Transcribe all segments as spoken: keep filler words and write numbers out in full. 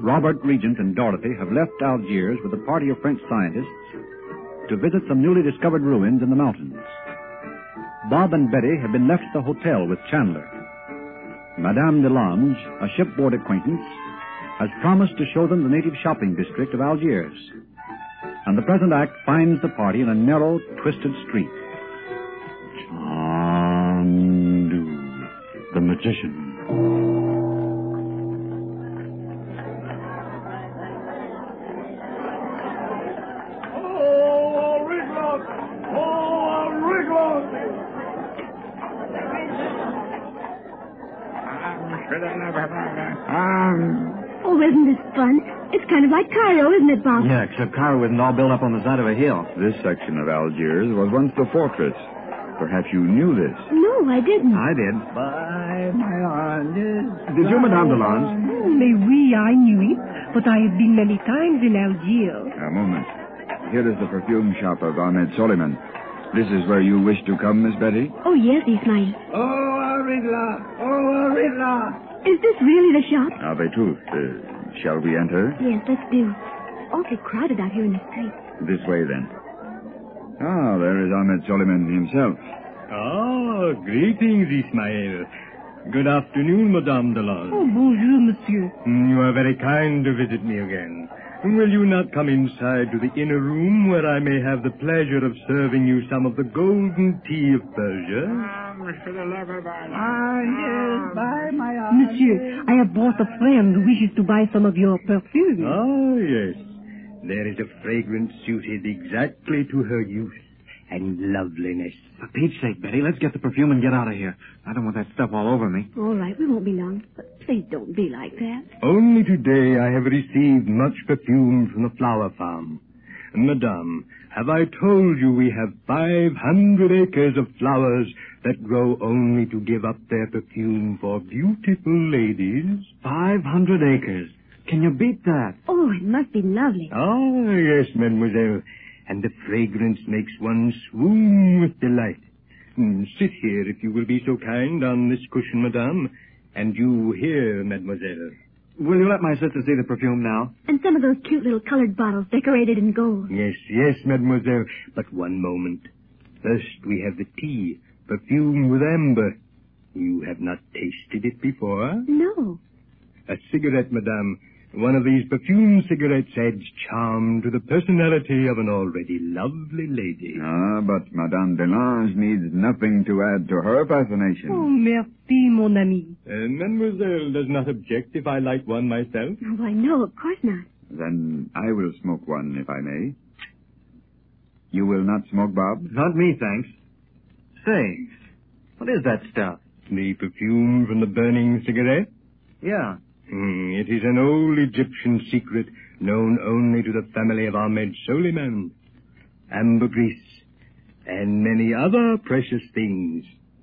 Robert, Regent, and Dorothy have left Algiers with a party of French scientists to visit some newly discovered ruins in the mountains. Bob and Betty have been left at the hotel with Chandler. Madame Delange, a shipboard acquaintance, has promised to show them the native shopping district of Algiers. And the present act finds the party in a narrow, twisted street. Chandu, the magician. Oh, isn't this fun? It's kind of like Cairo, isn't it, Bob? Yeah, except Cairo isn't all built up on the side of a hill. This section of Algiers was once the fortress. Perhaps you knew this. No, I didn't. I did. By my honest... Did you, Madame Delange? Oh, mais oui, I knew it. But I have been many times in Algiers. A moment. Here is the perfume shop of Ahmed Soliman. This is where you wish to come, Miss Betty? Oh, yes, Ismail. Oh, Arigla! Oh, Arigla! Is this really the shop? Avec-tout. Uh, shall we enter? Yes, let's do. Awfully crowded out here in the street. This way, then. Ah, there is Ahmed Soliman himself. Ah, greetings, Ismail. Good afternoon, Madame Delange. Oh, bonjour, monsieur. Mm, You are very kind to visit me again. Will you not come inside to the inner room where I may have the pleasure of serving you some of the golden tea of Persia? Ah, yes, by my honor. Monsieur, I have brought a friend who wishes to buy some of your perfume. Ah, yes. There is a fragrance suited exactly to her youth and loveliness. For Pete's sake, Betty, let's get the perfume and get out of here. I don't want that stuff all over me. All right, we won't be long. But please don't be like that. Only today I have received much perfume from the flower farm. Madame, have I told you we have five hundred acres of flowers that grow only to give up their perfume for beautiful ladies? Five hundred acres. Can you beat that? Oh, it must be lovely. Ah, yes, mademoiselle. And the fragrance makes one swoon with delight. Mm, sit here, if you will be so kind, on this cushion, madame. And you here, mademoiselle. Will you let my sister see the perfume now? And some of those cute little colored bottles decorated in gold. Yes, yes, mademoiselle. But one moment. First we have the tea, perfumed with amber. You have not tasted it before? No. A cigarette, madame. One of these perfume cigarettes adds charm to the personality of an already lovely lady. Ah, but Madame Delange needs nothing to add to her fascination. Oh, merci, mon ami. Uh, mademoiselle does not object if I light one myself? Oh, I know, of course not. Then I will smoke one, if I may. You will not smoke, Bob? Not me, thanks. Say, what is that stuff? The perfume from the burning cigarette? Yeah. Mm, it is an old Egyptian secret known only to the family of Ahmed Soliman. Ambergris and many other precious things.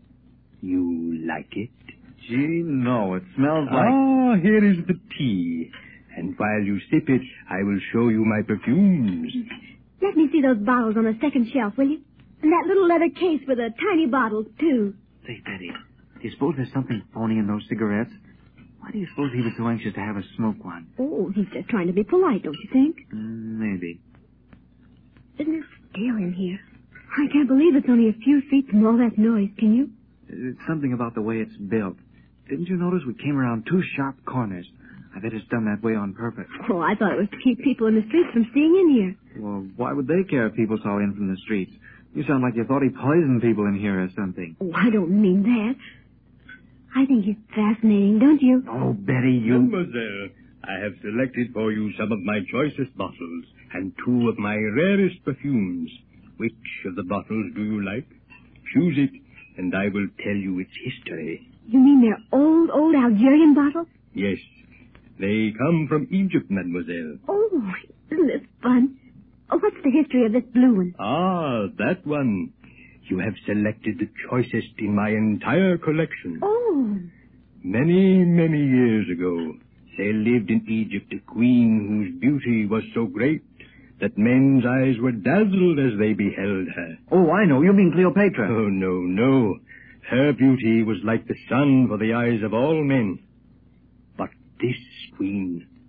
You like it? Gee, no, it smells like... Ah, here is the tea. And while you sip it, I will show you my perfumes. Let me see those bottles on the second shelf, will you? And that little leather case with the tiny bottles, too. Say, Betty, do you suppose there's something phony in those cigarettes? Why do you suppose he was so anxious to have us smoke one? Oh, he's just trying to be polite, don't you think? Mm, maybe. Isn't it still in here? I can't believe it's only a few feet from all that noise, can you? It's something about the way it's built. Didn't you notice we came around two sharp corners? I bet it's done that way on purpose. Oh, I thought it was to keep people in the streets from seeing in here. Well, why would they care if people saw in from the streets? You sound like you thought he poisoned people in here or something. Oh, I don't mean that. I think he's fascinating, don't you? Oh, Betty, you... Mademoiselle, I have selected for you some of my choicest bottles and two of my rarest perfumes. Which of the bottles do you like? Choose it, and I will tell you its history. You mean they're old, old Algerian bottles? Yes. They come from Egypt, mademoiselle. Oh, isn't this fun? Oh, what's the history of this blue one? Ah, that one. You have selected the choicest in my entire collection. Oh. Many, many years ago, there lived in Egypt a queen whose beauty was so great that men's eyes were dazzled as they beheld her. Oh, I know. You mean Cleopatra. Oh, no, no. Her beauty was like the sun for the eyes of all men. But this queen,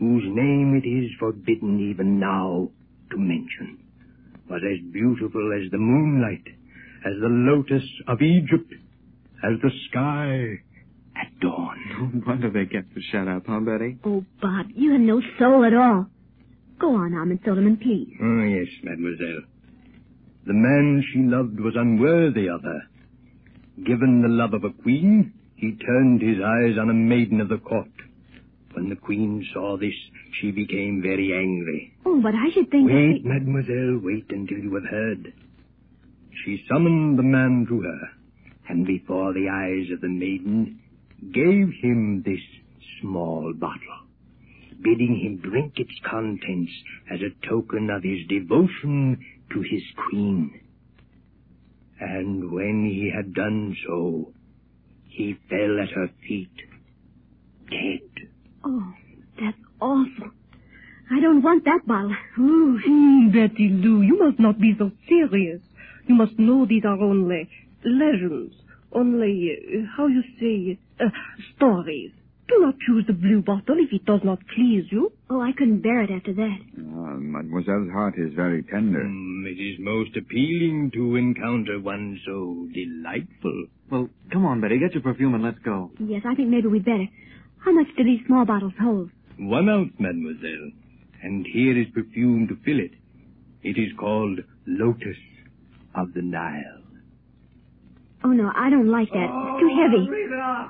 whose name it is forbidden even now to mention, was as beautiful as the moonlight, as the lotus of Egypt, as the sky at dawn. No wonder they kept the shut up, huh, Betty? Oh, Bob, you have no soul at all. Go on, Ahmed Suleiman, please. Oh, yes, mademoiselle. The man she loved was unworthy of her. Given the love of a queen, he turned his eyes on a maiden of the court. When the queen saw this, she became very angry. Oh, but I should think... Wait, that... mademoiselle, wait until you have heard. She summoned the man to her, and before the eyes of the maiden, gave him this small bottle, bidding him drink its contents as a token of his devotion to his queen. And when he had done so, he fell at her feet, dead. Oh, that's awful. I don't want that bottle. Ooh. Mm, Betty Lou, you must not be so serious. You must know these are only legends, only, uh, how you say, uh, stories. Do not choose the blue bottle if it does not please you. Oh, I couldn't bear it after that. Uh, Mademoiselle's heart is very tender. Mm, it is most appealing to encounter one so delightful. Well, come on, Betty. Get your perfume and let's go. Yes, I think maybe we'd better. How much do these small bottles hold? One ounce, mademoiselle. And here is perfume to fill it. It is called Lotus of the Nile. Oh, no, I don't like that. It's too heavy. Rita!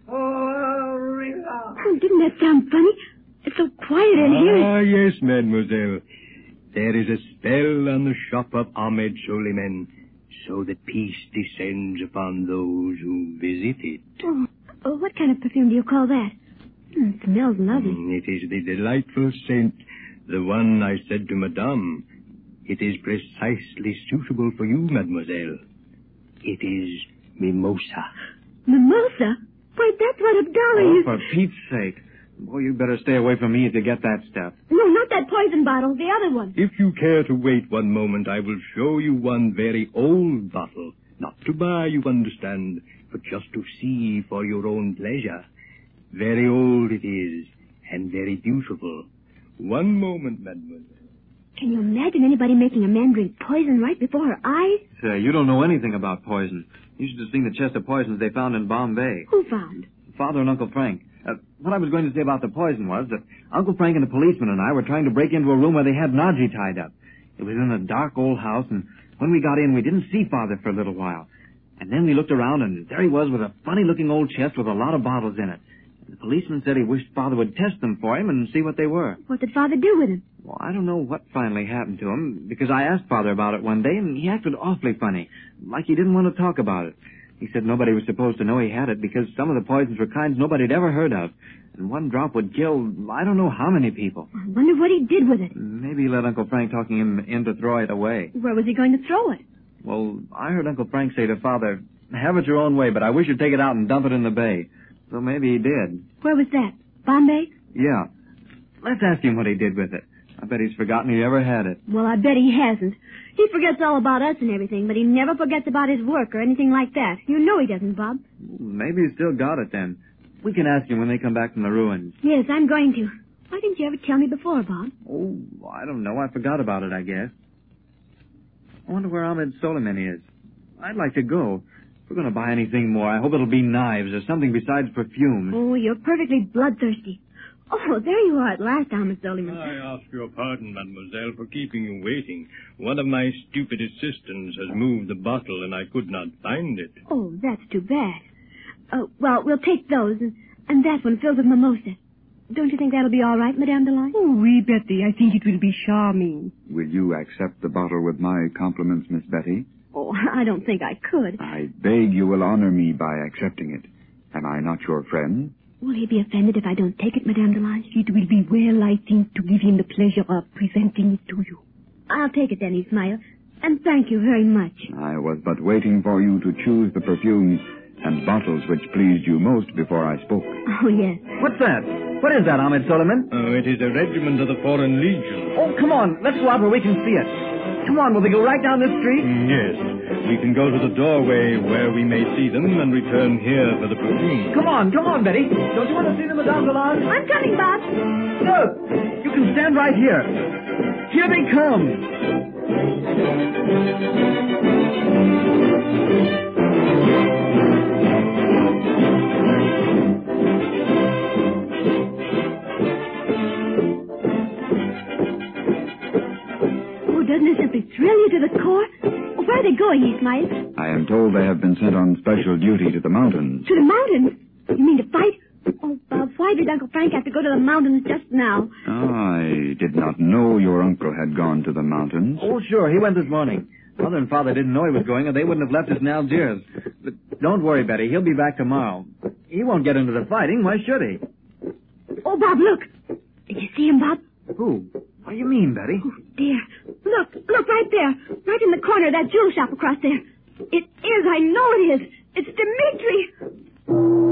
Oh, Rita! Oh, didn't that sound funny? It's so quiet in here. Ah, yes, mademoiselle. There is a spell on the shop of Ahmed Suleiman, so that peace descends upon those who visit it. Oh, oh, what kind of perfume do you call that? Mm, it smells lovely. Mm, it is the delightful scent, the one I said to Madame. It is precisely suitable for you, mademoiselle. It is mimosa. Mimosa? Why, that's what Abdallah Oh, used... for Pete's sake. Boy, you better stay away from me if you get that stuff. No, not that poison bottle, the other one. If you care to wait one moment, I will show you one very old bottle. Not to buy, you understand, but just to see for your own pleasure. Very old it is, and very beautiful. One moment, mademoiselle. Can you imagine anybody making a man drink poison right before her eyes? Say, you don't know anything about poison. You should have seen the chest of poisons they found in Bombay. Who found? Father and Uncle Frank. Uh, what I was going to say about the poison was that Uncle Frank and the policeman and I were trying to break into a room where they had Naji tied up. It was in a dark old house, and when we got in, we didn't see Father for a little while. And then we looked around, and there he was with a funny-looking old chest with a lot of bottles in it. The policeman said he wished Father would test them for him and see what they were. What did Father do with him? Well, I don't know what finally happened to him, because I asked Father about it one day, and he acted awfully funny, like he didn't want to talk about it. He said nobody was supposed to know he had it because some of the poisons were kinds nobody had ever heard of. And one drop would kill I don't know how many people. I wonder what he did with it. Maybe he let Uncle Frank talking him in to throw it away. Where was he going to throw it? Well, I heard Uncle Frank say to Father, have it your own way, but I wish you'd take it out and dump it in the bay. So maybe he did. Where was that? Bombay? Yeah. Let's ask him what he did with it. I bet he's forgotten he ever had it. Well, I bet he hasn't. He forgets all about us and everything, but he never forgets about his work or anything like that. You know he doesn't, Bob. Maybe he's still got it then. We can ask him when they come back from the ruins. Yes, I'm going to. Why didn't you ever tell me before, Bob? Oh, I don't know. I forgot about it, I guess. I wonder where Ahmed Suleiman is. I'd like to go. If we're going to buy anything more, I hope it'll be knives or something besides perfume. Oh, you're perfectly bloodthirsty. Oh, there you are at last, Ahmed Suleiman. I ask your pardon, mademoiselle, for keeping you waiting. One of my stupid assistants has moved the bottle, and I could not find it. Oh, that's too bad. Uh, well, we'll take those, and, and that one filled with mimosa. Don't you think that'll be all right, Madame Delange? Oh, oui, Betty. I think it will be charming. Will you accept the bottle with my compliments, Miss Betty? Oh, I don't think I could. I beg you will honor me by accepting it. Am I not your friend? Will he be offended if I don't take it, Madame Delange? It will be well, I think, to give him the pleasure of presenting it to you. I'll take it then, he smiled. And thank you very much. I was but waiting for you to choose the perfumes and bottles which pleased you most before I spoke. Oh, yes. What's that? What is that, Ahmed Suleiman? Oh, it is a regiment of the Foreign Legion. Oh, come on. Let's go out where we can see it. Come on, will they go right down this street? Yes. We can go to the doorway where we may see them and return here for the perfume. Come on, come on, Betty. Don't you want to see them, Madame Delange? I'm coming, Bob. Look, you can stand right here. Here they come. Oh, doesn't this simply thrill you to the core? Where are they going, Ismail? I am told they have been sent on special duty to the mountains. To the mountains? You mean to fight? Oh, Bob, why did Uncle Frank have to go to the mountains just now? I did not know your uncle had gone to the mountains. Oh, sure, he went this morning. Mother and Father didn't know he was going, or they wouldn't have left us in Algiers. But don't worry, Betty. He'll be back tomorrow. He won't get into the fighting. Why should he? Oh, Bob, look. Did you see him, Bob? Who? What do you mean, Betty? Oh, dear. Look, look right there. Right in the corner of that jewel shop across there. It is. I know it is. It's Dimitri.